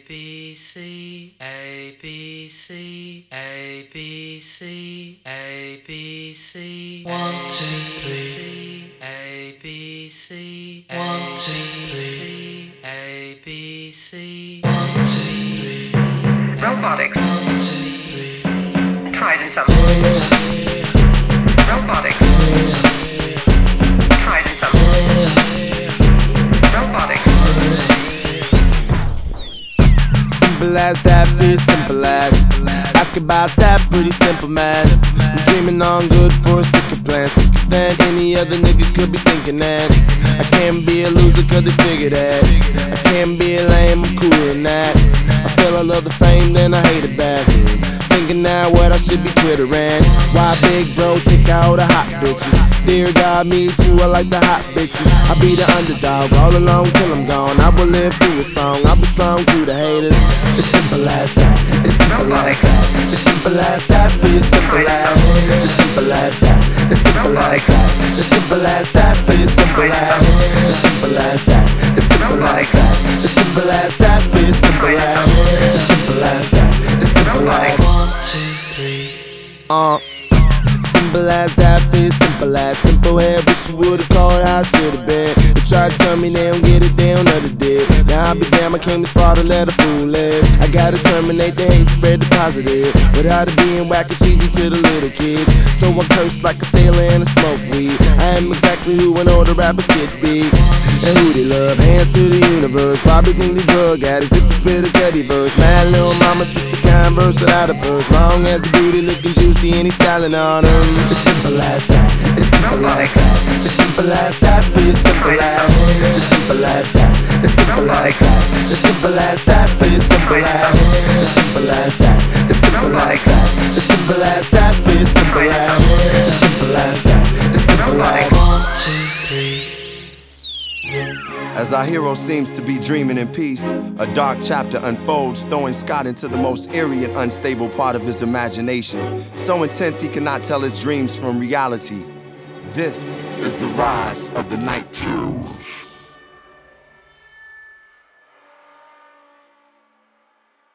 B C A B C A B C A B C 1 2 3 A B C 1 2 3 A B C 1 2 3 Robotics. 1 2 3 Tried in some. Robotics. Tried in some. Robotics. Simple as that, feel simple as. Ask about that, pretty simple man. I'm dreaming on good for a sicker plan. Sicker than any other nigga could be thinking that. I can't be a loser cause they figure that. I can't be a lame, I'm cooler than that. I feel I love the fame, then I hate it back. Thinking now what I should be twittering. Why big bro take out the hot bitches? Dear God, me too, I like the hot bitches. I be the underdog all along till I'm gone. I will live through a song, I'll be strong to the haters. It's simple as that, it's simple as that. It's simple as that, feel simple as. It's simple as that, it's simple as that. It's simple as that, feel simple as. It's simple as that, it's simple as that. It's simple as that, feel simple as. It's simple as that, it's simple as. 1 2 3 Simple as that, feel simple as. Simple head, wish you would've called how I should've been. They try to tell me they don't get it, they don't know they did. Now I be damn, I came this far to let a fool live. I gotta terminate the hate, spread the positive. Without it being whack and cheesy to the little kids. So I curse like a sailor and I smoke weed. I am exactly who an older rapper's kids be. And who they love, hands to the universe. Probably think they drug addicts if they spit a Teddy verse. Mad little mama switch the Converse without a purse. Long as the booty looking juicy and he's styling on them. It's simple as that, it's simple as that. It's simple as that, feel simple as. It's simple as that, it's simple as that. It's simple as that, feel simple as. It's simple as that, it's simple as that. It's simple as that, feel simple as. It's simple as that, it's simple as. 1 2 3 As our hero seems to be dreaming in peace, a dark chapter unfolds, throwing Scott into the most eerie and unstable part of his imagination, so intense he cannot tell his dreams from reality. This is the rise of the Night Terrors.